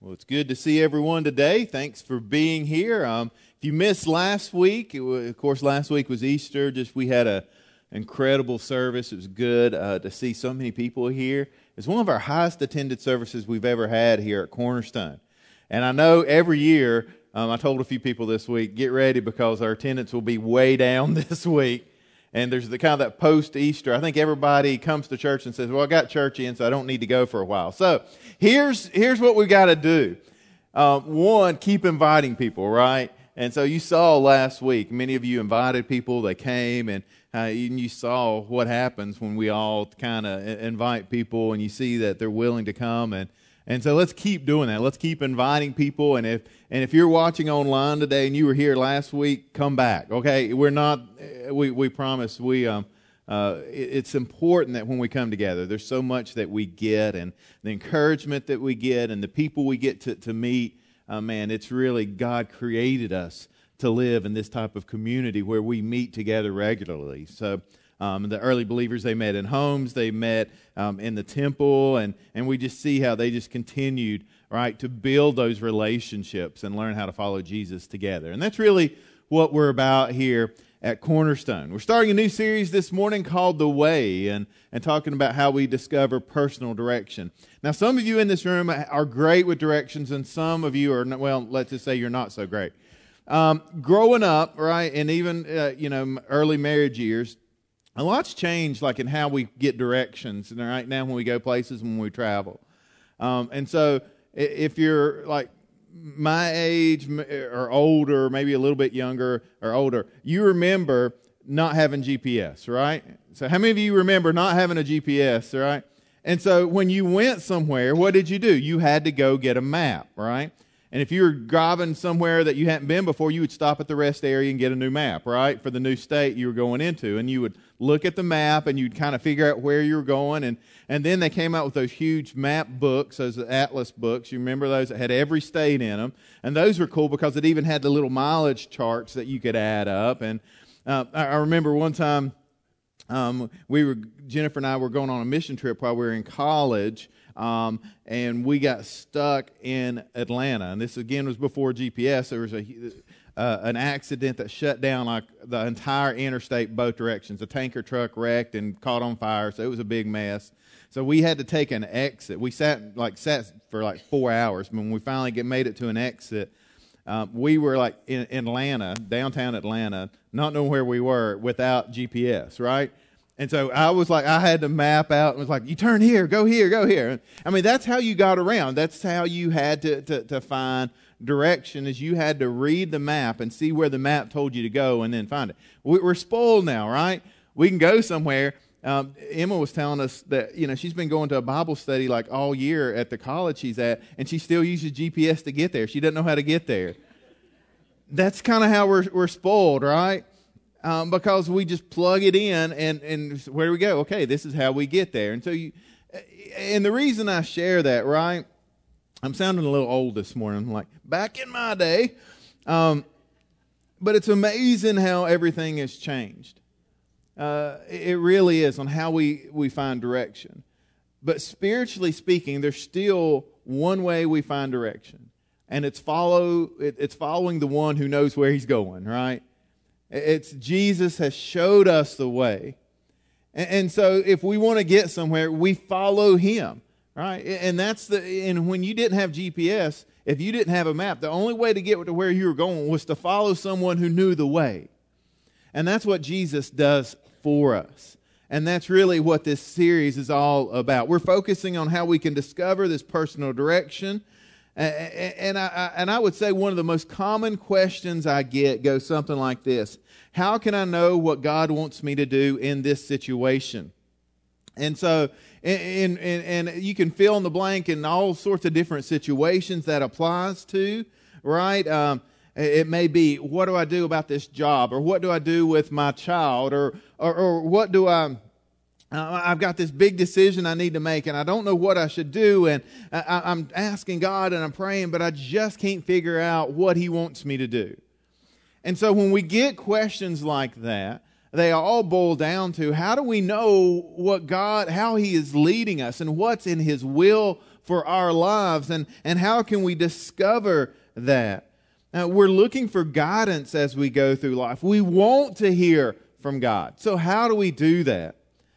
Well, it's good to see everyone today. Thanks for being here. If you missed last week, of course, last week was Easter. We had an incredible service. It was good to see so many people here. It's one of our highest attended services we've ever had here at Cornerstone. And I know every year, I told a few people this week, get ready because our attendance will be way down this week. And there's the kind of that post-Easter. I think everybody comes to church and says, well, I got church in, so I don't need to go for a while. So here's what we got to do. One, keep inviting people, right? And so you saw last week, many of you invited people. They came, and you saw what happens when we all kind of invite people, and you see that they're willing to come. And so let's keep doing that. Let's keep inviting people. And if you're watching online today and you were here last week, come back. Okay, we promise it's important that when we come together, there's so much that we get, and the encouragement that we get, and the people we get to meet. Man, it's really God created us to live in this type of community where we meet together regularly. So the early believers, they met in homes, they met in the temple, and we just see how they just continued, right, to build those relationships and learn how to follow Jesus together. And that's really what we're about here at Cornerstone. We're starting a new series this morning called The Way, and talking about how we discover personal direction. Now, some of you in this room are great with directions, and some of you are, well, let's just say you're not so great. Growing up, right, and even, early marriage years, a lot's changed, like in how we get directions, and right now when we go places, when we travel. And so if you're like my age or older, maybe a little bit younger or older, you remember not having GPS, right? So how many of you remember not having a GPS, right? And so when you went somewhere, what did you do? You had to go get a map, right? And if you were driving somewhere that you hadn't been before, you would stop at the rest area and get a new map, right, for the new state you were going into. And you would look at the map, and you'd kind of figure out where you were going. And then they came out with those huge map books, those atlas books. You remember those that had every state in them? And those were cool because it even had the little mileage charts that you could add up. And I remember one time Jennifer and I were going on a mission trip while we were in college. And we got stuck in Atlanta, and this again was before GPS. There was an accident that shut down like the entire interstate both directions. A tanker truck wrecked and caught on fire, so it was a big mess. So we had to take an exit. We sat for like 4 hours. When we finally made it to an exit, we were like in Atlanta, downtown Atlanta, not knowing where we were without GPS, right? And so I had to map out and was like, you turn here, go here, go here. I mean, that's how you got around. That's how you had to find direction, is you had to read the map and see where the map told you to go and then find it. We're spoiled now, right? We can go somewhere. Emma was telling us that, she's been going to a Bible study like all year at the college she's at, and she still uses GPS to get there. She doesn't know how to get there. That's kind of how we're spoiled, right? Because we just plug it in, and where do we go? Okay, this is how we get there. And so and the reason I share that, right? I'm sounding a little old this morning, like back in my day. But it's amazing how everything has changed. It really is, on how we find direction. But spiritually speaking, there's still one way we find direction, and it's following the one who knows where he's going, right? It's Jesus has showed us the way. And so if we want to get somewhere, we follow him, right? And when you didn't have GPS, if you didn't have a map, the only way to get to where you were going was to follow someone who knew the way. And that's what Jesus does for us. And that's really what this series is all about. We're focusing on how we can discover this personal direction. And I would say one of the most common questions I get goes something like this: how can I know what God wants me to do in this situation? And so, and you can fill in the blank in all sorts of different situations that applies to, right? It may be, what do I do about this job? Or what do I do with my child? Or what do I've got this big decision I need to make, and I don't know what I should do, and I'm asking God and I'm praying, but I just can't figure out what he wants me to do. And so when we get questions like that, they all boil down to, how do we know what God, how he is leading us and what's in his will for our lives, and how can we discover that? We're looking for guidance as we go through life. We want to hear from God. So how do we do that?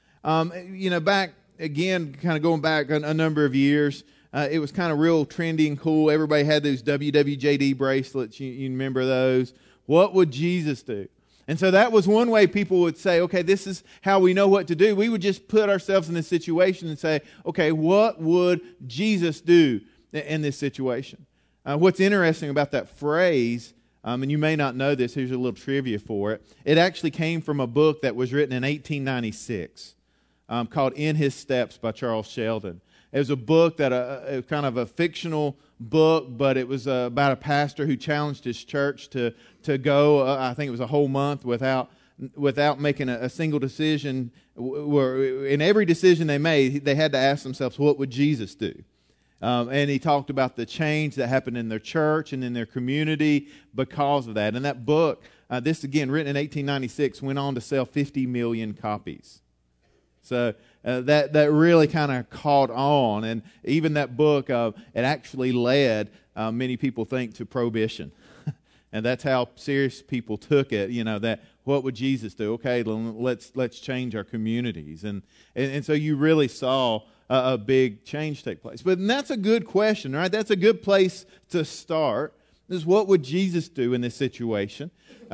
Back again, kind of going back a number of years, it was kind of real trendy and cool. Everybody had those WWJD bracelets. You remember those? What would Jesus do? And so that was one way people would say, okay, this is how we know what to do. We would just put ourselves in this situation and say, okay, what would Jesus do in this situation? What's interesting about that phrase, and you may not know this, here's a little trivia for it. It actually came from a book that was written in 1896 called In His Steps by Charles Sheldon. It was a book that it was kind of a fictional book, but it was about a pastor who challenged his church to go, I think it was a whole month without making a single decision. In every decision they made, they had to ask themselves, what would Jesus do? And he talked about the change that happened in their church and in their community because of that. And that book, this again, written in 1896, went on to sell 50 million copies. So that really kind of caught on. And even that book, it actually led, many people think, to prohibition. And that's how serious people took it, that what would Jesus do? Okay, let's change our communities. And so you really saw a big change take place. But that's a good question, right? That's a good place to start. Is what would Jesus do in this situation?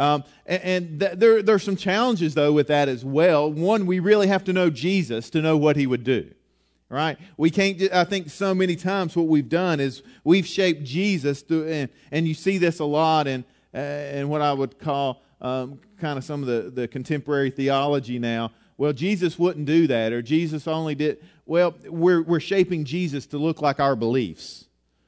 There are some challenges, though, with that as well. One, we really have to know Jesus to know what He would do, right? We can't. I think so many times what we've done is we've shaped Jesus, and you see this a lot in what I would call kind of some of the contemporary theology now. Well, Jesus wouldn't do that, or Jesus only did. Well, we're shaping Jesus to look like our beliefs.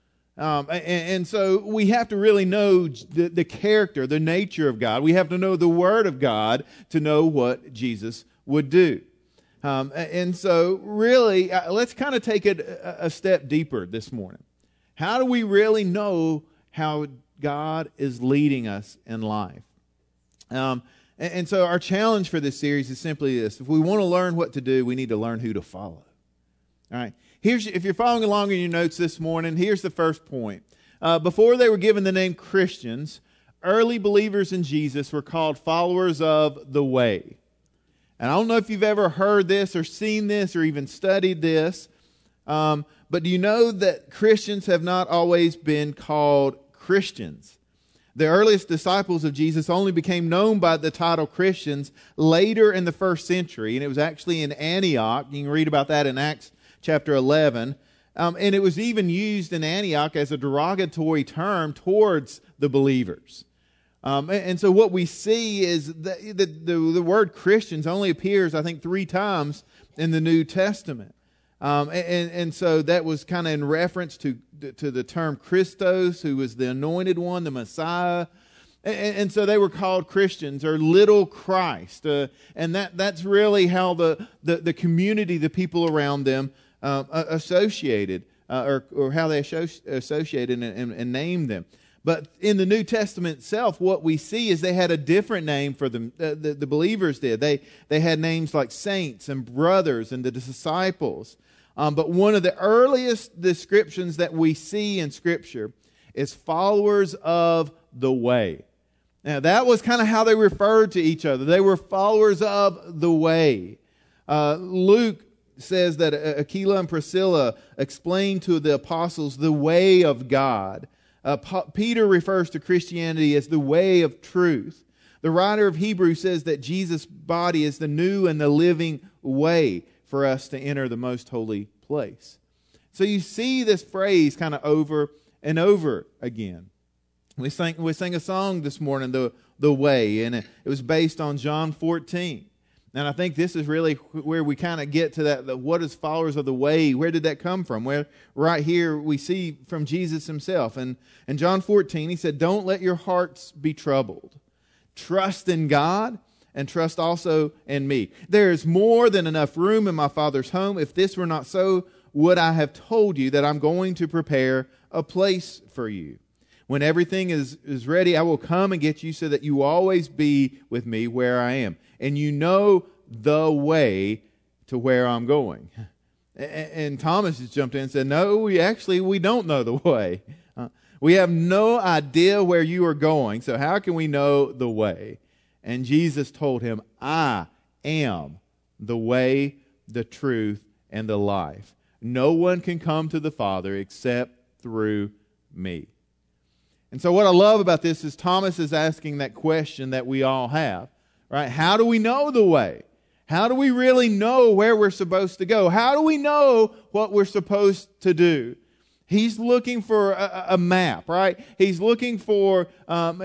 And so we have to really know the character, the nature of God. We have to know the Word of God to know what Jesus would do. And so really, let's kind of take it a step deeper this morning. How do we really know how God is leading us in life? And so our challenge for this series is simply this. If we want to learn what to do, we need to learn who to follow. All right. If you're following along in your notes this morning, here's the first point. Before they were given the name Christians, early believers in Jesus were called followers of the way. And I don't know if you've ever heard this or seen this or even studied this, but do you know that Christians have not always been called Christians? The earliest disciples of Jesus only became known by the title Christians later in the first century, and it was actually in Antioch. You can read about that in Acts chapter 11. And it was even used in Antioch as a derogatory term towards the believers. And so what we see is that the word Christians only appears, I think, 3 times in the New Testament. And so that was kind of in reference to the term Christos, who was the anointed one, the Messiah. And so they were called Christians, or little Christ. And that's really how the community, the people around them, associated, or how they associated and named them. But in the New Testament itself, what we see is they had a different name for them. The believers did. They had names like saints and brothers and the disciples. But one of the earliest descriptions that we see in Scripture is followers of the way. Now, that was kind of how they referred to each other. They were followers of the way. Luke says that Aquila and Priscilla explained to the apostles the way of God. Peter refers to Christianity as the way of truth. The writer of Hebrews says that Jesus' body is the new and the living way for us to enter the most holy place. So you see this phrase kind of over and over again. We sang a song this morning, the way, and it was based on John 14. And I think this is really where we kind of get to that what is followers of the way? Where did that come from? Where right here we see from Jesus himself. And in John 14, he said, "Don't let your hearts be troubled. Trust in God and trust also in me. There is more than enough room in my Father's home. If this were not so, would I have told you that I'm going to prepare a place for you? When everything is ready, I will come and get you so that you will always be with me where I am. And you know the way to where I'm going." And Thomas just jumped in and said, no, we don't know the way. We have no idea where you are going, so how can we know the way? And Jesus told him, I am the way, the truth, and the life. No one can come to the Father except through me. And so what I love about this is Thomas is asking that question that we all have, right? How do we know the way? How do we really know where we're supposed to go? How do we know what we're supposed to do? He's looking for a map, right? He's looking for those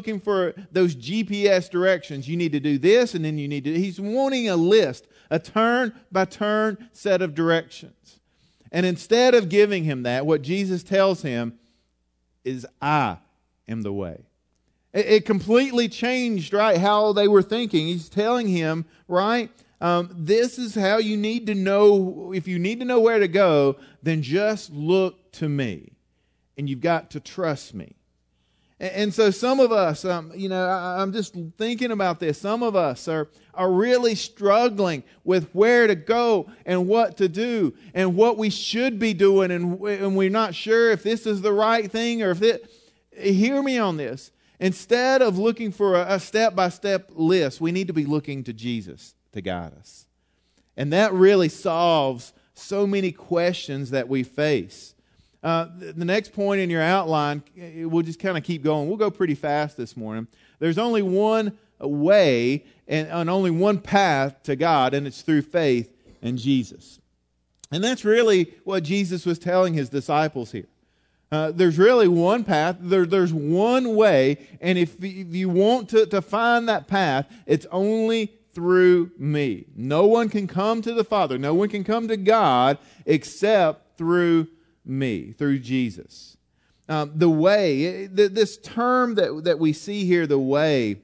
GPS directions. You need to do this, and then you need to. He's wanting a list, a turn-by-turn set of directions. And instead of giving him that, what Jesus tells him is, I am the way. It completely changed, right, how they were thinking. He's telling him, right, this is how you need to know. If you need to know where to go, then just look to me. And you've got to trust me. And so some of us, I'm just thinking about this. Some of us are really struggling with where to go and what to do and what we should be doing. And we're not sure if this is the right thing or if it... Hear me on this. Instead of looking for a step-by-step list, we need to be looking to Jesus to guide us. And that really solves so many questions that we face. The next point in your outline, we'll just kind of keep going. We'll go pretty fast this morning. There's only one way and only one path to God, and it's through faith in Jesus. And that's really what Jesus was telling his disciples here. There's really one path, there's one way, and if you want to find that path, it's only through me. No one can come to the Father, no one can come to God except through me, through Jesus. The way, this term that we see here, the way,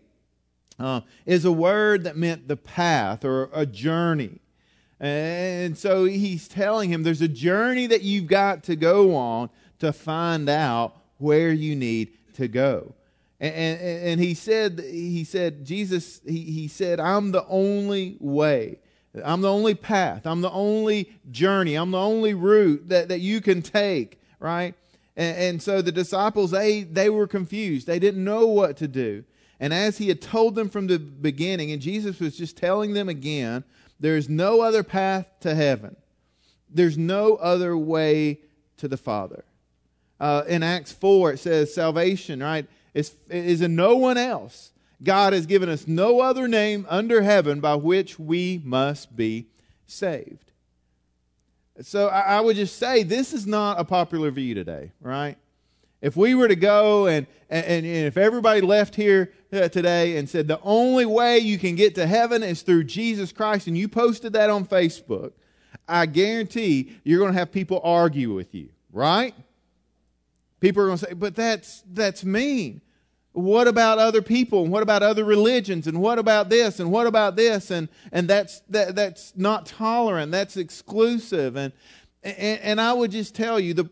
is a word that meant the path or a journey. And so he's telling him there's a journey that you've got to go on to find out where you need to go. And he said, Jesus, he said, I'm the only way. I'm the only path. I'm the only journey. I'm the only route that you can take, right? And so the disciples, they were confused. They didn't know what to do. And as he had told them from the beginning, and Jesus was just telling them again, there's no other path to heaven. There's no other way to the Father. In Acts 4, it says salvation, right, is in no one else. God has given us no other name under heaven by which we must be saved. So I would just say this is not a popular view today, right? If we were to go and if everybody left here today and said the only way you can get to heaven is through Jesus Christ, and you posted that on Facebook, I guarantee you're going to have people argue with you, right? People are going to say, but that's mean. What about other people? And what about other religions? And what about this? And what about this? And that's not tolerant. That's exclusive. And I would just tell you,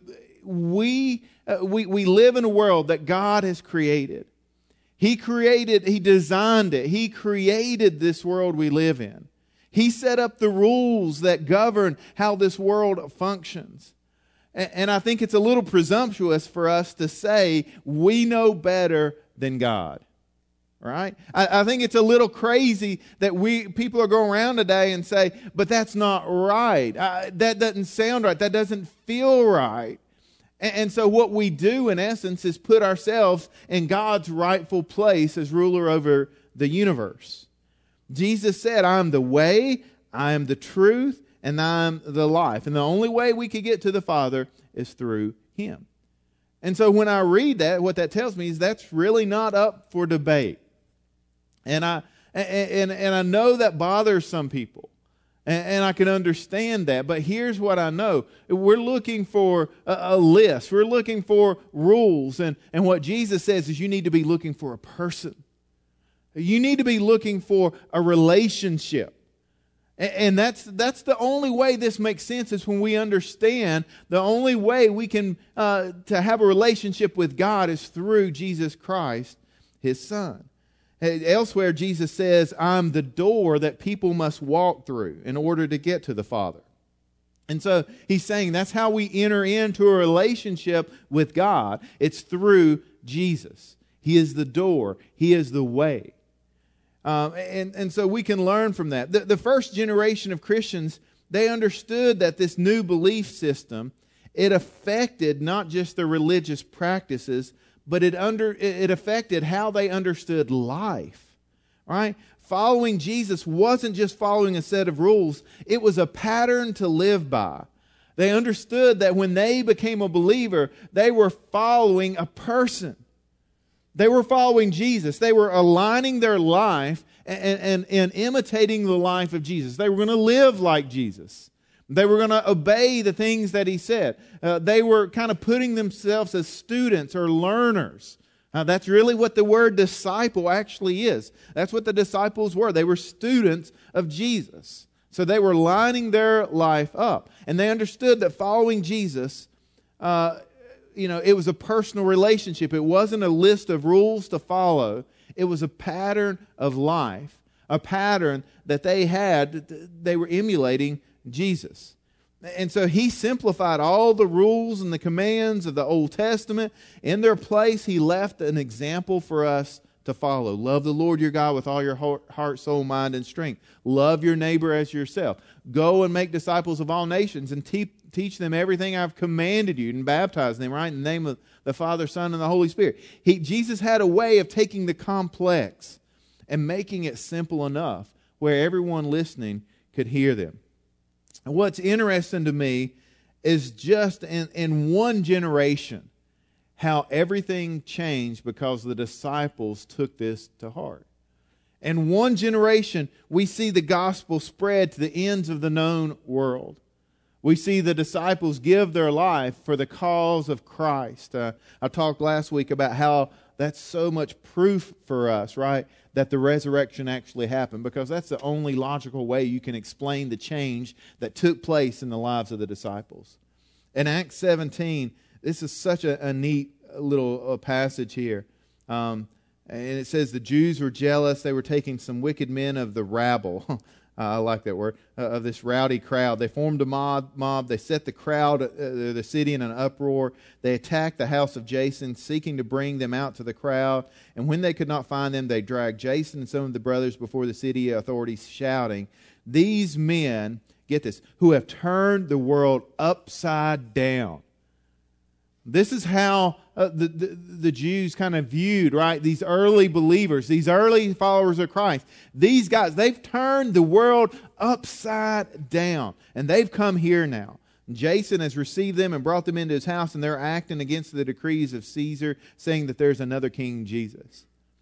we live in a world that God has created. He designed it. He created this world we live in. He set up the rules that govern how this world functions. And I think it's a little presumptuous for us to say we know better than God, right? I think it's a little crazy that people are going around today and say, but that's not right. That doesn't sound right. That doesn't feel right. And so what we do, in essence, is put ourselves in God's rightful place as ruler over the universe. Jesus said, I am the way, I am the truth, and I'm the life. And the only way we could get to the Father is through Him. And so when I read that, what that tells me is that's really not up for debate. And I know that bothers some people. And I can understand that. But here's what I know. We're looking for a list. We're looking for rules. And what Jesus says is you need to be looking for a person. You need to be looking for a relationship. And that's the only way this makes sense is when we understand the only way we can to have a relationship with God is through Jesus Christ, His Son. Elsewhere, Jesus says, I'm the door that people must walk through in order to get to the Father. And so he's saying that's how we enter into a relationship with God. It's through Jesus. He is the door. He is the way. And so we can learn from that. The first generation of Christians, they understood that this new belief system, it affected not just their religious practices, but it affected how they understood life. Right? Following Jesus wasn't just following a set of rules. It was a pattern to live by. They understood that when they became a believer, they were following a person. They were following Jesus. They were aligning their life and imitating the life of Jesus. They were going to live like Jesus. They were going to obey the things that He said. They were kind of putting themselves as students or learners. That's really what the word disciple actually is. That's what the disciples were. They were students of Jesus. So they were lining their life up. And they understood that following Jesus, it was a personal relationship. It wasn't a list of rules to follow. It was a pattern of life, a pattern that they had. They were emulating Jesus. And so He simplified all the rules and the commands of the Old Testament. In their place, He left an example for us to follow. Love the Lord your God with all your heart, soul, mind, and strength. Love your neighbor as yourself. Go and make disciples of all nations and teach them everything I've commanded you, and baptize them, right, in the name of the Father, Son, and the Holy Spirit. Jesus had a way of taking the complex and making it simple enough where everyone listening could hear them. And what's interesting to me is just in one generation, how everything changed because the disciples took this to heart. In one generation, we see the gospel spread to the ends of the known world. We see the disciples give their life for the cause of Christ. I talked last week about how that's so much proof for us, right, that the resurrection actually happened, because that's the only logical way you can explain the change that took place in the lives of the disciples. In Acts 17, this is such a neat little passage here. And it says the Jews were jealous. They were taking some wicked men of the rabble. I like that word, of this rowdy crowd. They formed a mob. They set the crowd, the city in an uproar. They attacked the house of Jason, seeking to bring them out to the crowd. And when they could not find them, they dragged Jason and some of the brothers before the city authorities, shouting, "These men," get this, "who have turned the world upside down." This is how the Jews kind of viewed, right, these early believers, these early followers of Christ. These guys, they've turned the world upside down, and they've come here now. Jason has received them and brought them into his house, and they're acting against the decrees of Caesar, saying that there's another King Jesus.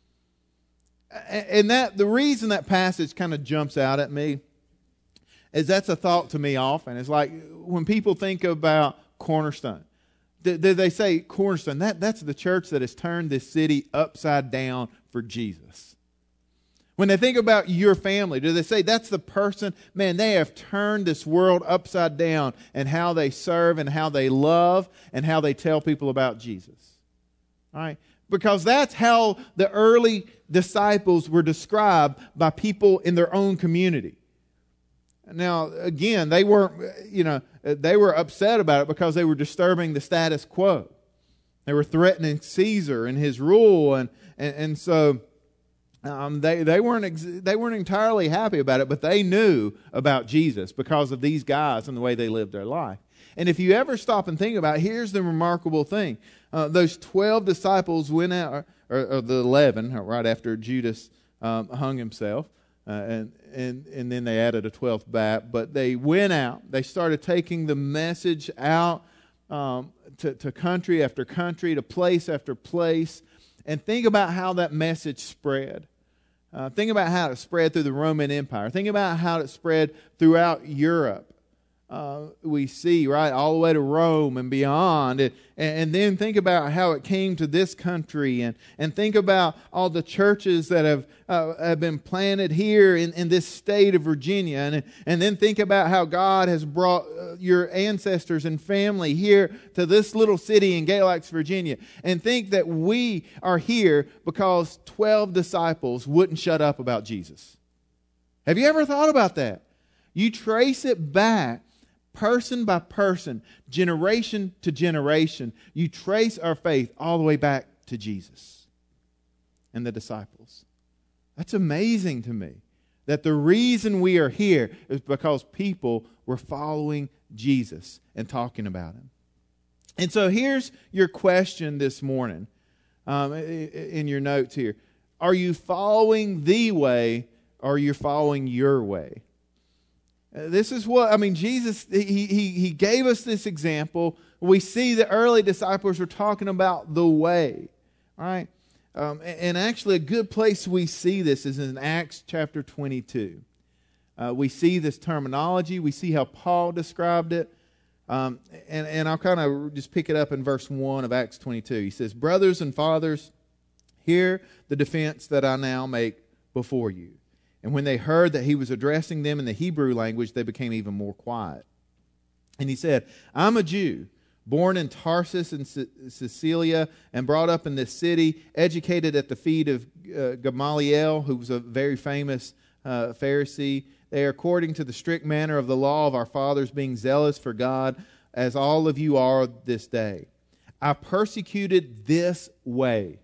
And that the reason that passage kind of jumps out at me is that's a thought to me often. It's like when people think about Cornerstone, they say Cornerstone, that's the church that has turned this city upside down for Jesus. When they think about your family, do they say that's the person, man, they have turned this world upside down and how they serve and how they love and how they tell people about Jesus? All right? Because that's how the early disciples were described by people in their own community. Now, again, they weren't, they were upset about it because they were disturbing the status quo. They were threatening Caesar and his rule, and so they weren't entirely happy about it, but they knew about Jesus because of these guys and the way they lived their life. And if you ever stop and think about it, here's the remarkable thing. Those 12 disciples went out, or the 11, right after Judas hung himself, and then they added a 12th back. But they went out. They started taking the message out to country after country, to place after place. And think about how that message spread. Think about how it spread through the Roman Empire. Think about how it spread throughout Europe. We see, right, all the way to Rome and beyond. And then think about how it came to this country. And think about all the churches that have been planted here in this state of Virginia. And then think about how God has brought your ancestors and family here to this little city in Galax, Virginia. And think that we are here because 12 disciples wouldn't shut up about Jesus. Have you ever thought about that? You trace it back person by person, generation to generation, you trace our faith all the way back to Jesus and the disciples. That's amazing to me. That the reason we are here is because people were following Jesus and talking about Him. And so here's your question this morning in your notes here. Are you following the way or are you following your way? This is what, Jesus, he gave us this example. We see the early disciples were talking about the way. All right? And actually a good place we see this is in Acts chapter 22. We see this terminology. We see how Paul described it. And I'll kind of just pick it up in verse 1 of Acts 22. He says, "Brothers and fathers, hear the defense that I now make before you." And when they heard that he was addressing them in the Hebrew language, they became even more quiet. And he said, "I'm a Jew, born in Tarsus in Cilicia and brought up in this city, educated at the feet of Gamaliel, who was a very famous Pharisee. They are according to the strict manner of the law of our fathers, being zealous for God, as all of you are this day. I persecuted this way."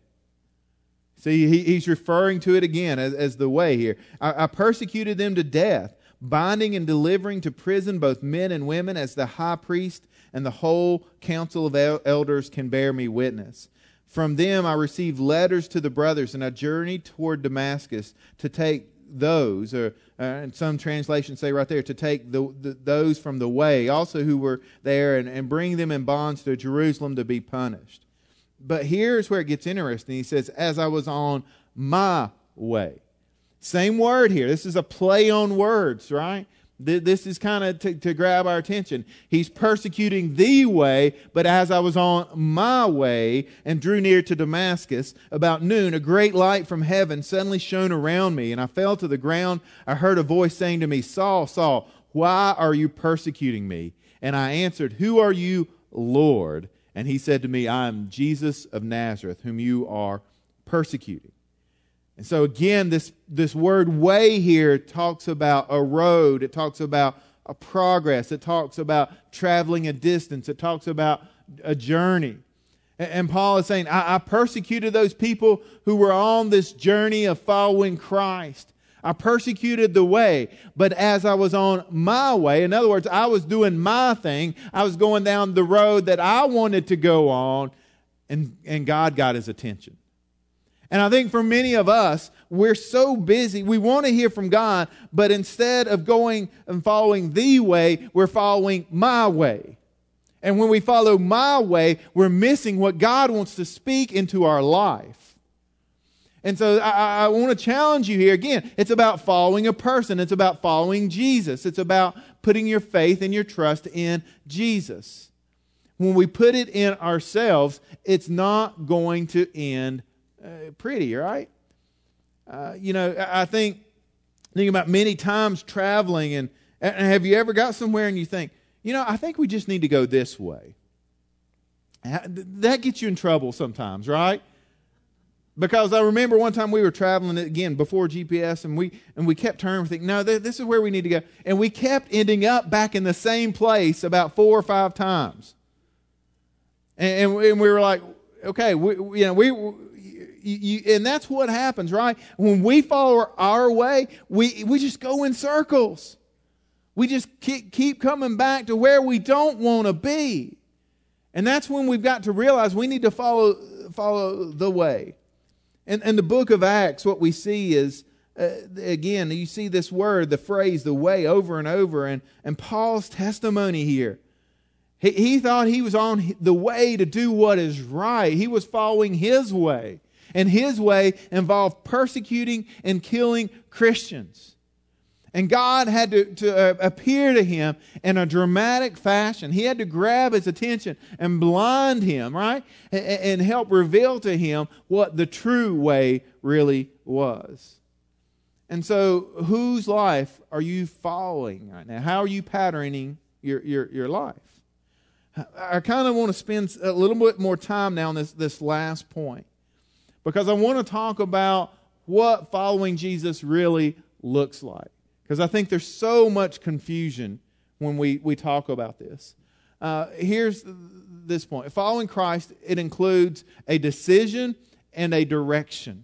See, he's referring to it again as the way here. I persecuted them to death, binding and delivering to prison both men and women, as the high priest and the whole council of elders can bear me witness. From them I received letters to the brothers, and I journeyed toward Damascus to take those, or and some translations say right there, to take those from the way, also who were there, and bring them in bonds to Jerusalem to be punished. But here's where it gets interesting. He says, as I was on my way. Same word here. This is a play on words, right? This is kind of to grab our attention. He's persecuting the way, but as I was on my way and drew near to Damascus, about noon, a great light from heaven suddenly shone around me, and I fell to the ground. I heard a voice saying to me, "Saul, Saul, why are you persecuting me?" And I answered, "Who are you, Lord?" And he said to me, "I am Jesus of Nazareth, whom you are persecuting." And so again, this word way here talks about a road. It talks about a progress. It talks about traveling a distance. It talks about a journey. And Paul is saying, I persecuted those people who were on this journey of following Christ. I persecuted the way. But as I was on my way, in other words, I was doing my thing. I was going down the road that I wanted to go on. And God got his attention. And I think for many of us, we're so busy. We want to hear from God, but instead of going and following the way, we're following my way. And when we follow my way, we're missing what God wants to speak into our life. And so I want to challenge you here. Again, it's about following a person. It's about following Jesus. It's about putting your faith and your trust in Jesus. When we put it in ourselves, it's not going to end pretty, right? I think about many times traveling, and have you ever got somewhere and you think, I think we just need to go this way. That gets you in trouble sometimes, right? Because I remember one time we were traveling, again, before GPS, and we kept turning, thinking, no, this is where we need to go. And we kept ending up back in the same place about 4 or 5 times. And we were like, okay, and that's what happens, right? When we follow our way, we just go in circles. We just keep coming back to where we don't want to be. And that's when we've got to realize we need to follow the way. And the book of Acts, what we see is, again, you see this word, the phrase, the way, over and over. And Paul's testimony here. He thought he was on the way to do what is right. He was following his way. And his way involved persecuting and killing Christians. And God had to appear to him in a dramatic fashion. He had to grab his attention and blind him, right? And help reveal to him what the true way really was. And so, whose life are you following right now? How are you patterning your life? I kind of want to spend a little bit more time now on this last point. Because I want to talk about what following Jesus really looks like. Because I think there's so much confusion when we talk about this. Here's this point. Following Christ, it includes a decision and a direction.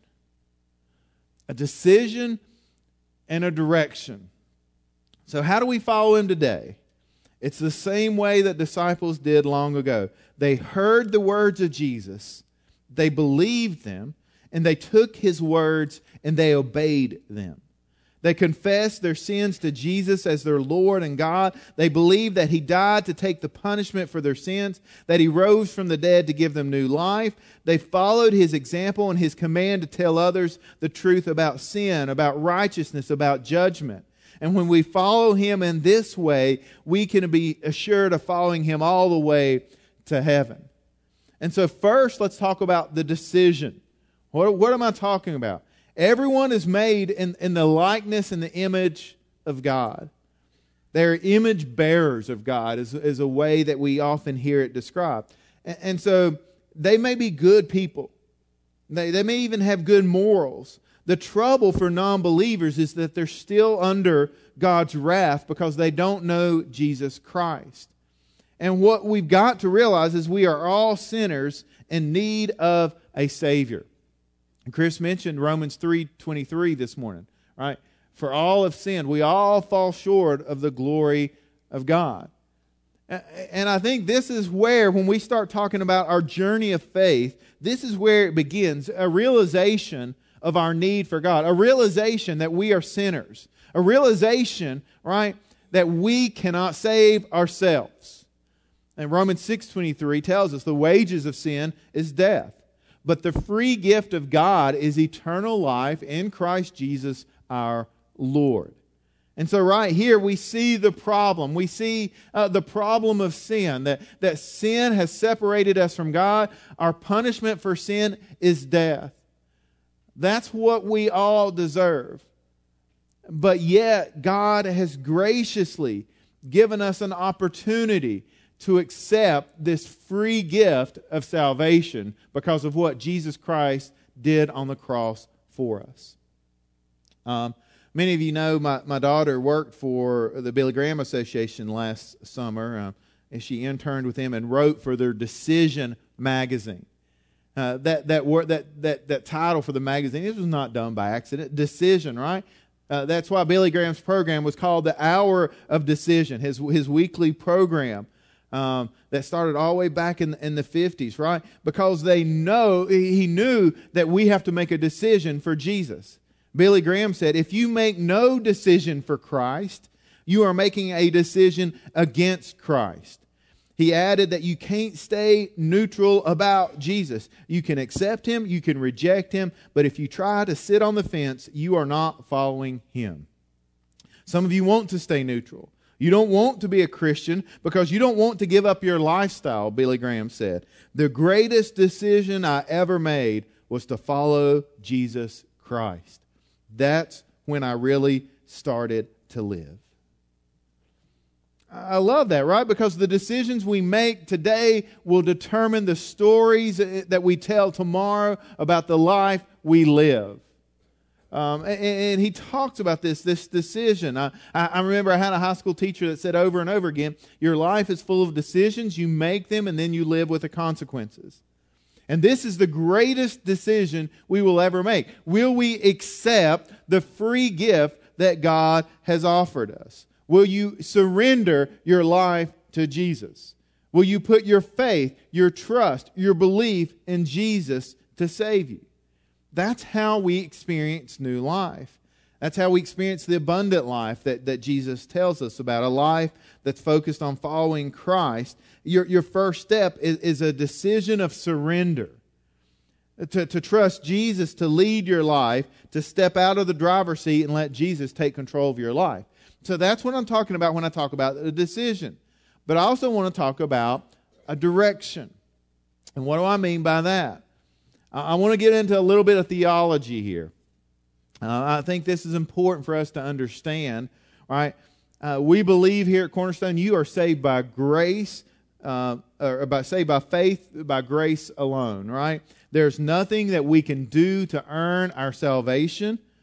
A decision and a direction. So how do we follow Him today? It's the same way that disciples did long ago. They heard the words of Jesus, they believed them, and they took His words and they obeyed them. They confessed their sins to Jesus as their Lord and God. They believed that He died to take the punishment for their sins, that He rose from the dead to give them new life. They followed His example and His command to tell others the truth about sin, about righteousness, about judgment. And when we follow Him in this way, we can be assured of following Him all the way to heaven. And so first, let's talk about the decision. What am I talking about? Everyone is made in the likeness and the image of God. They're image bearers of God is a way that we often hear it described. And so they may be good people. They may even have good morals. The trouble for non-believers is that they're still under God's wrath because they don't know Jesus Christ. And what we've got to realize is we are all sinners in need of a Savior. Chris mentioned Romans 3:23 this morning, right? For all have sinned. We all fall short of the glory of God. And I think this is where, when we start talking about our journey of faith, this is where it begins, a realization of our need for God, a realization that we are sinners, a realization, right, that we cannot save ourselves. And Romans 6:23 tells us the wages of sin is death. But the free gift of God is eternal life in Christ Jesus our Lord. And so right here we see the problem. We see the problem of sin, that sin has separated us from God. Our punishment for sin is death. That's what we all deserve. But yet God has graciously given us an opportunity to accept this free gift of salvation because of what Jesus Christ did on the cross for us. Many of you know my daughter worked for the Billy Graham Association last summer, and she interned with them and wrote for their Decision magazine. That title for the magazine, this was not done by accident. Decision, right? That's why Billy Graham's program was called the Hour of Decision, his weekly program. That started all the way back in the 50s, right? Because he knew that we have to make a decision for Jesus. Billy Graham said, if you make no decision for Christ, you are making a decision against Christ. He added that you can't stay neutral about Jesus. You can accept Him, you can reject Him, but if you try to sit on the fence, you are not following Him. Some of you want to stay neutral. You don't want to be a Christian because you don't want to give up your lifestyle, Billy Graham said. The greatest decision I ever made was to follow Jesus Christ. That's when I really started to live. I love that, right? Because the decisions we make today will determine the stories that we tell tomorrow about the life we live. And he talks about this decision. I remember I had a high school teacher that said over and over again, your life is full of decisions, you make them, and then you live with the consequences. And this is the greatest decision we will ever make. Will we accept the free gift that God has offered us? Will you surrender your life to Jesus? Will you put your faith, your trust, your belief in Jesus to save you? That's how we experience new life. That's how we experience the abundant life that Jesus tells us about, a life that's focused on following Christ. Your first step is a decision of surrender. To trust Jesus to lead your life, to step out of the driver's seat and let Jesus take control of your life. So that's what I'm talking about when I talk about a decision. But I also want to talk about a direction. And what do I mean by that? I want to get into a little bit of theology here. I think this is important for us to understand, right? We believe here at Cornerstone you are saved by grace, saved by faith, by grace alone, right? There's nothing that we can do to earn our salvation.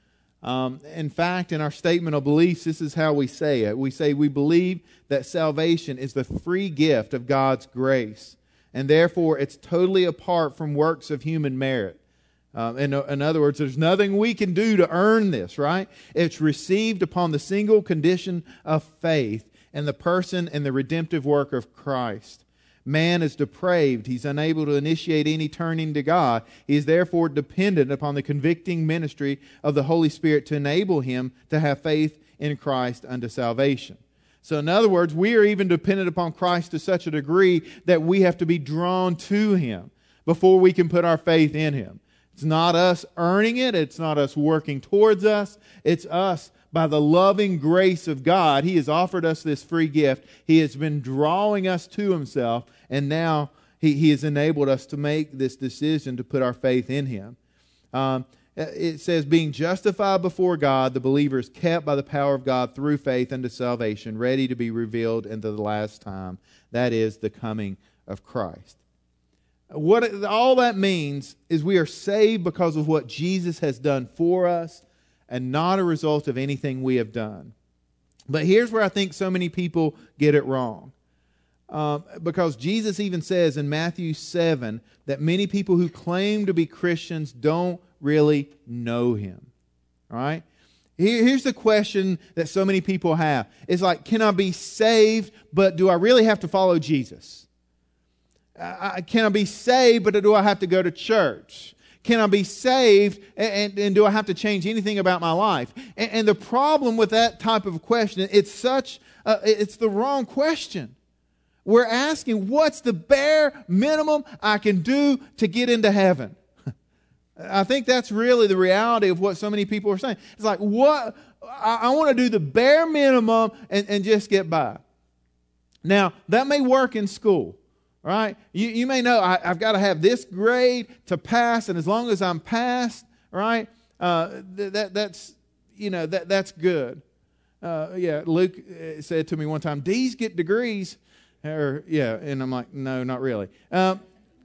In fact, in our statement of beliefs, this is how we say it. We say we believe that salvation is the free gift of God's grace, and therefore it's totally apart from works of human merit. In other words, there's nothing we can do to earn this, right? It's received upon the single condition of faith in the person and the redemptive work of Christ. Man is depraved. He's unable to initiate any turning to God. He is therefore dependent upon the convicting ministry of the Holy Spirit to enable him to have faith in Christ unto salvation. So in other words, we are even dependent upon Christ to such a degree that we have to be drawn to Him before we can put our faith in Him. It's not us earning it. It's not us working towards us. It's us, by the loving grace of God. He has offered us this free gift. He has been drawing us to Himself, and now He has enabled us to make this decision to put our faith in Him. It says, being justified before God, the believer is kept by the power of God through faith unto salvation, ready to be revealed into the last time. That is the coming of Christ. What all that means is we are saved because of what Jesus has done for us and not a result of anything we have done. But here's where I think so many people get it wrong. Because Jesus even says in Matthew 7 that many people who claim to be Christians don't really know Him. All right? Here's the question that so many people have. It's like, can I be saved, but do I really have to follow Jesus? Can I be saved, but do I have to go to church? Can I be saved, and do I have to change anything about my life? And the problem with that type of question, it's the wrong question. We're asking, what's the bare minimum I can do to get into heaven? I think that's really the reality of what so many people are saying. It's like, what? I want to do the bare minimum and just get by. Now, that may work in school. Right? You may know I've got to have this grade to pass, and as long as I'm passed, right? That's good. Luke said to me one time, D's get degrees, and I'm like, no, not really. I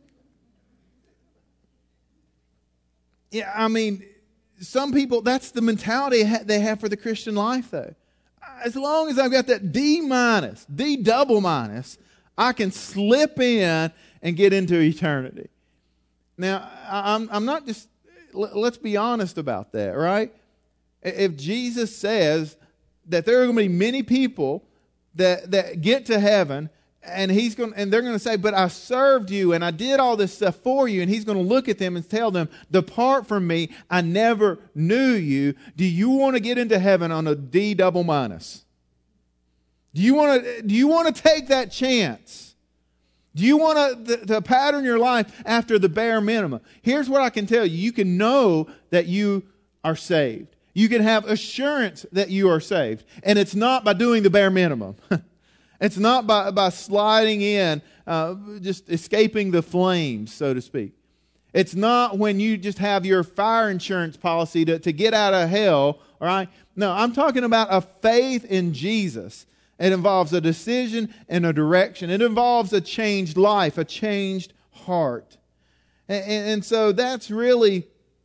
mean, some people, that's the mentality they have for the Christian life, though. As long as I've got that D double minus, I can slip in and get into eternity. Now, I'm not just, let's be honest about that, right? If Jesus says that there are going to be many people that get to heaven, and they're going to say, but I served you and I did all this stuff for you, and He's going to look at them and tell them, depart from me, I never knew you. Do you want to get into heaven on a D double minus? Do you want to take that chance? Do you want to pattern your life after the bare minimum? Here's what I can tell you. You can know that you are saved. You can have assurance that you are saved. And it's not by doing the bare minimum. It's not by sliding in, just escaping the flames, so to speak. It's not when you just have your fire insurance policy to get out of hell, all right? No, I'm talking about a faith in Jesus. It involves a decision and a direction. It involves a changed life, a changed heart. And so that's really,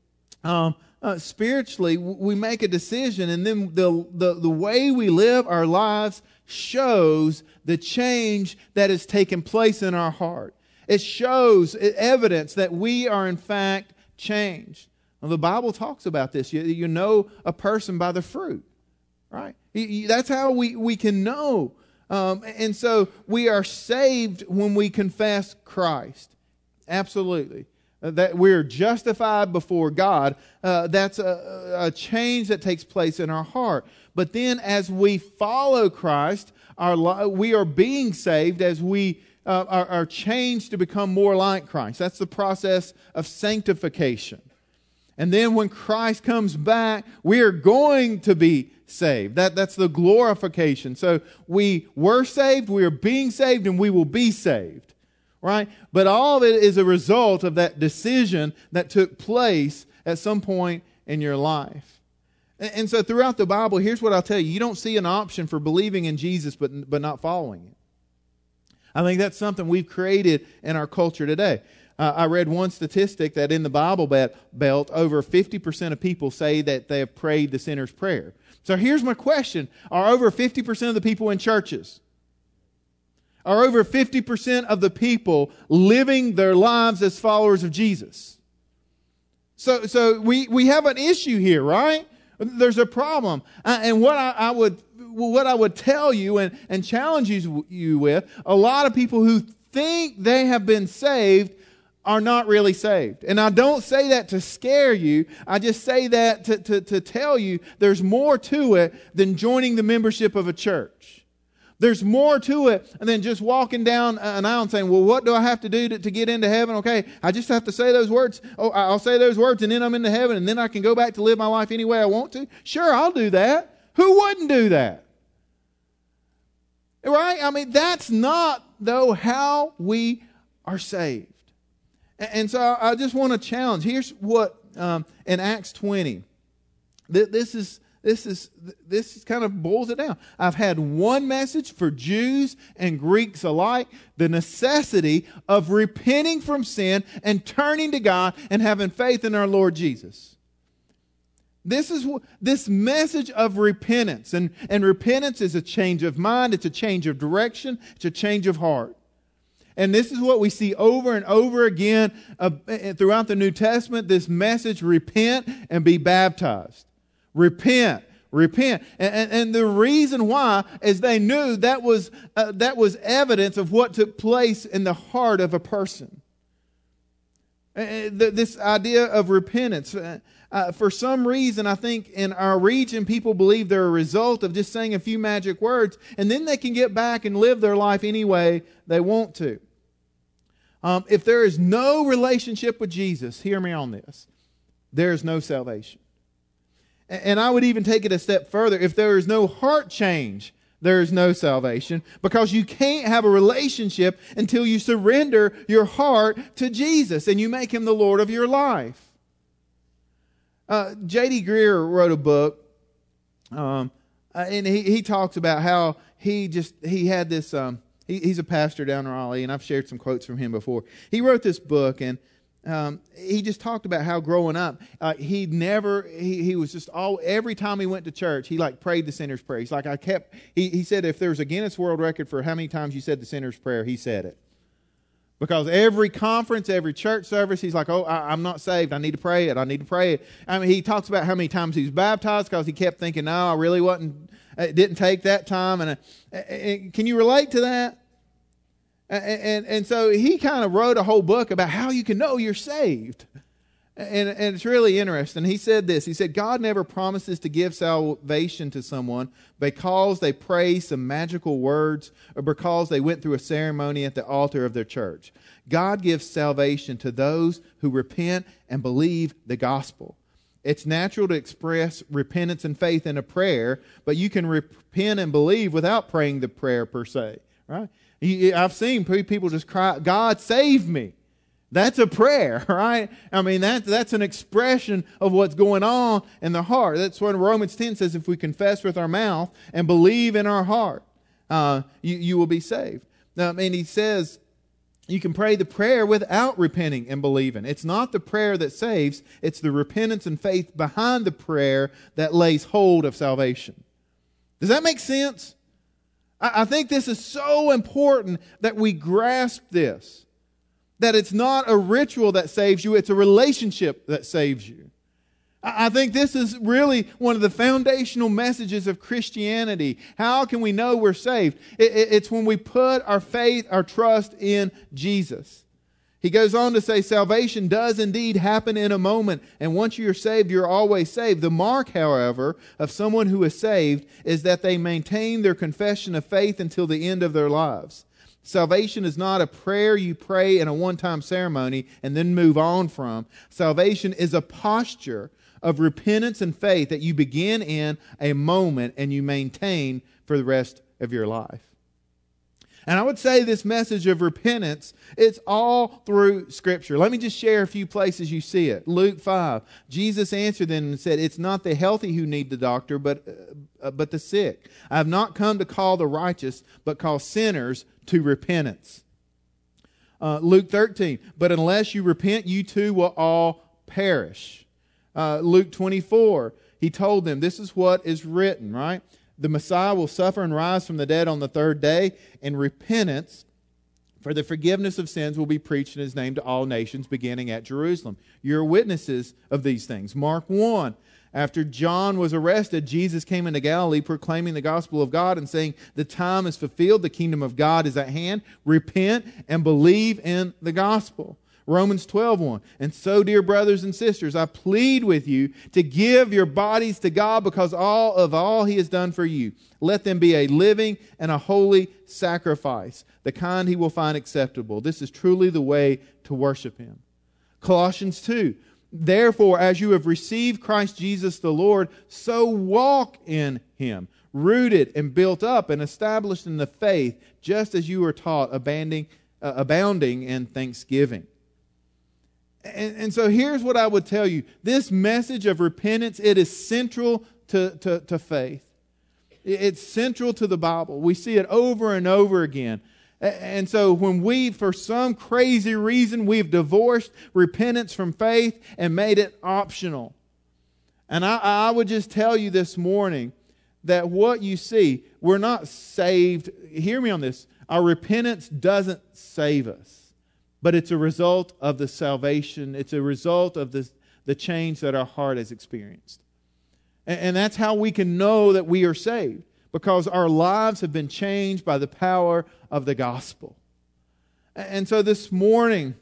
spiritually, we make a decision, and then the way we live our lives shows the change that has taken place in our heart. It shows evidence that we are in fact changed. Well, the Bible talks about this. You know a person by the fruit. Right? That's how we can know. And so we are saved when we confess Christ. Absolutely. That we're justified before God. That's a change that takes place in our heart. But then as we follow Christ, we are being saved as we are changed to become more like Christ. That's the process of sanctification. And then when Christ comes back, we are going to be saved. That's the glorification. So we were saved, we are being saved, and we will be saved. Right? But all of it is a result of that decision that took place at some point in your life. And so throughout the Bible, here's what I'll tell you. You don't see an option for believing in Jesus but not following it. I think that's something we've created in our culture today. I read one statistic that in the Bible Belt, over 50% of people say that they have prayed the sinner's prayer. So here's my question. Are over 50% of the people in churches? Are over 50% of the people living their lives as followers of Jesus? So we have an issue here, right? There's a problem. And what I would tell you and challenge you with, a lot of people who think they have been saved are not really saved. And I don't say that to scare you. I just say that to tell you there's more to it than joining the membership of a church. There's more to it than just walking down an aisle and saying, well, what do I have to do to get into heaven? Okay, I just have to say those words. Oh, I'll say those words and then I'm into heaven and then I can go back to live my life any way I want to. Sure, I'll do that. Who wouldn't do that? Right? I mean, that's not, though, how we are saved. And so I just want to challenge. Here's what, in Acts 20, this kind of boils it down. I've had one message for Jews and Greeks alike, the necessity of repenting from sin and turning to God and having faith in our Lord Jesus. This message of repentance, and repentance is a change of mind, it's a change of direction, it's a change of heart. And this is what we see over and over again throughout the New Testament, this message, repent and be baptized. Repent. And the reason why is they knew that was evidence of what took place in the heart of a person. This idea of repentance. For some reason, I think in our region, people believe they're a result of just saying a few magic words, and then they can get back and live their life any way they want to. If there is no relationship with Jesus, hear me on this, there is no salvation. And I would even take it a step further. If there is no heart change, there is no salvation, because you can't have a relationship until you surrender your heart to Jesus and you make Him the Lord of your life. J.D. Greear wrote a book, and he talks about how he had this. He's a pastor down in Raleigh, and I've shared some quotes from him before. He wrote this book, and he just talked about how growing up, he was just every time he went to church, he prayed the sinner's prayer. He's like, he said if there was a Guinness World Record for how many times you said the sinner's prayer, he said it. Because every conference, every church service, he's like, I'm not saved. I need to pray it. I need to pray it. I mean, he talks about how many times he was baptized because he kept thinking, no, I really wasn't. It didn't take that time. And can you relate to that? And so he kind of wrote a whole book about how you can know you're saved. And it's really interesting. He said this. He said, God never promises to give salvation to someone because they pray some magical words or because they went through a ceremony at the altar of their church. God gives salvation to those who repent and believe the gospel. It's natural to express repentance and faith in a prayer, but you can repent and believe without praying the prayer per se, right? I've seen people just cry, God save me. That's a prayer, right? I mean, that's an expression of what's going on in the heart. That's what Romans 10 says, if we confess with our mouth and believe in our heart, you will be saved. Now, I mean, he says you can pray the prayer without repenting and believing. It's not the prayer that saves, it's the repentance and faith behind the prayer that lays hold of salvation. Does that make sense? I think this is so important that we grasp this. That it's not a ritual that saves you, it's a relationship that saves you. I think this is really one of the foundational messages of Christianity. How can we know we're saved? It's when we put our faith, our trust in Jesus. He goes on to say, salvation does indeed happen in a moment, and once you're saved, you're always saved. The mark, however, of someone who is saved is that they maintain their confession of faith until the end of their lives. Salvation is not a prayer you pray in a one-time ceremony and then move on from. Salvation is a posture of repentance and faith that you begin in a moment and you maintain for the rest of your life. And I would say this message of repentance, it's all through Scripture. Let me just share a few places you see it. Luke 5, Jesus answered them and said, it's not the healthy who need the doctor, but the sick. I have not come to call the righteous, but call sinners to repentance. Luke 13, but unless you repent, you too will all perish. Luke 24, he told them, this is what is written, right? The Messiah will suffer and rise from the dead on the third day, and repentance for the forgiveness of sins will be preached in His name to all nations, beginning at Jerusalem. You're witnesses of these things. Mark 1, after John was arrested, Jesus came into Galilee proclaiming the gospel of God and saying, the time is fulfilled, the kingdom of God is at hand. Repent and believe in the gospel. Romans 12:1. And so, dear brothers and sisters, I plead with you to give your bodies to God because all He has done for you. Let them be a living and a holy sacrifice, the kind He will find acceptable. This is truly the way to worship Him. Colossians 2. Therefore, as you have received Christ Jesus the Lord, so walk in Him, rooted and built up and established in the faith, just as you were taught, abounding in thanksgiving. And so here's what I would tell you. This message of repentance, it is central to faith. It's central to the Bible. We see it over and over again. And so when we, for some crazy reason, we've divorced repentance from faith and made it optional. And I would just tell you this morning that what you see, we're not saved. Hear me on this. Our repentance doesn't save us. But it's a result of the salvation. It's a result of the change that our heart has experienced. And that's how we can know that we are saved. Because our lives have been changed by the power of the gospel. And so this morning,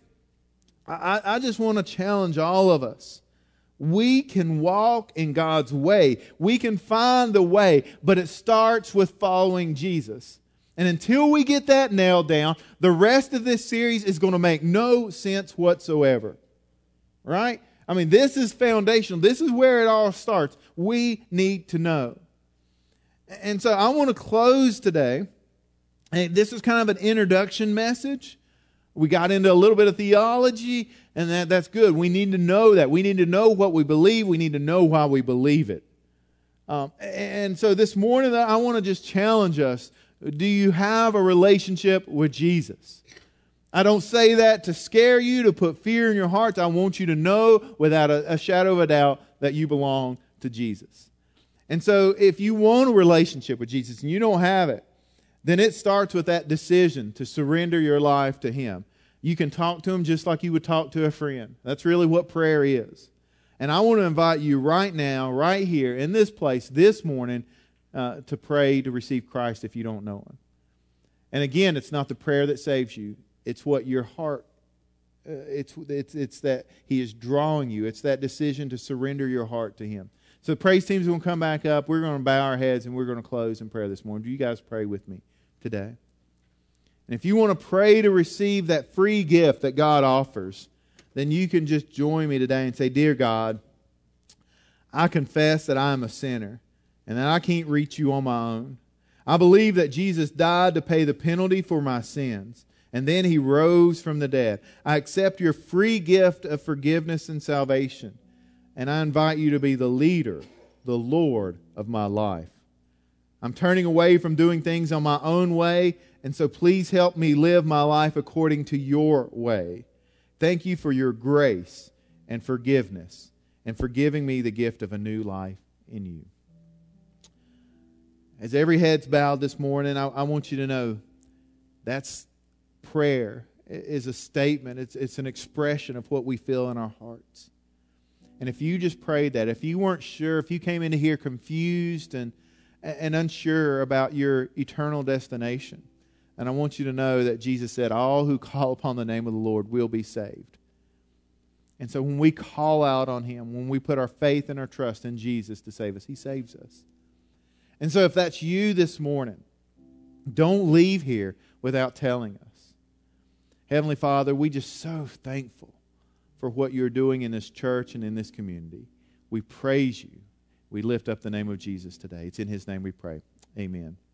I just want to challenge all of us. We can walk in God's way. We can find the way. But it starts with following Jesus. And until we get that nailed down, the rest of this series is going to make no sense whatsoever. Right? I mean, this is foundational. This is where it all starts. We need to know. And so I want to close today. And this is kind of an introduction message. We got into a little bit of theology, and that's good. We need to know that. We need to know what we believe. We need to know why we believe it. And so this morning, I want to just challenge us. Do you have a relationship with Jesus? I don't say that to scare you, to put fear in your hearts. I want you to know without a shadow of a doubt that you belong to Jesus. And so if you want a relationship with Jesus and you don't have it, then it starts with that decision to surrender your life to Him. You can talk to Him just like you would talk to a friend. That's really what prayer is. And I want to invite you right now, right here, in this place, this morning, to pray to receive Christ if you don't know Him. And again, it's not the prayer that saves you. It's what your heart, it's that He is drawing you. It's that decision to surrender your heart to Him. So the praise team's going to come back up. We're going to bow our heads and we're going to close in prayer this morning. Do you guys pray with me today? And if you want to pray to receive that free gift that God offers, then you can just join me today and say, Dear God, I confess that I am a sinner and that I can't reach you on my own. I believe that Jesus died to pay the penalty for my sins, and then He rose from the dead. I accept your free gift of forgiveness and salvation, and I invite you to be the leader, the Lord of my life. I'm turning away from doing things on my own way, and so please help me live my life according to your way. Thank you for your grace and forgiveness, and for giving me the gift of a new life in you. As every head's bowed this morning, I want you to know that's prayer. It is a statement. It's an expression of what we feel in our hearts. And if you just prayed that, if you weren't sure, if you came into here confused and unsure about your eternal destination, and I want you to know that Jesus said, all who call upon the name of the Lord will be saved. And so when we call out on Him, when we put our faith and our trust in Jesus to save us, He saves us. And so if that's you this morning, don't leave here without telling us. Heavenly Father, we're just so thankful for what you're doing in this church and in this community. We praise you. We lift up the name of Jesus today. It's in His name we pray. Amen.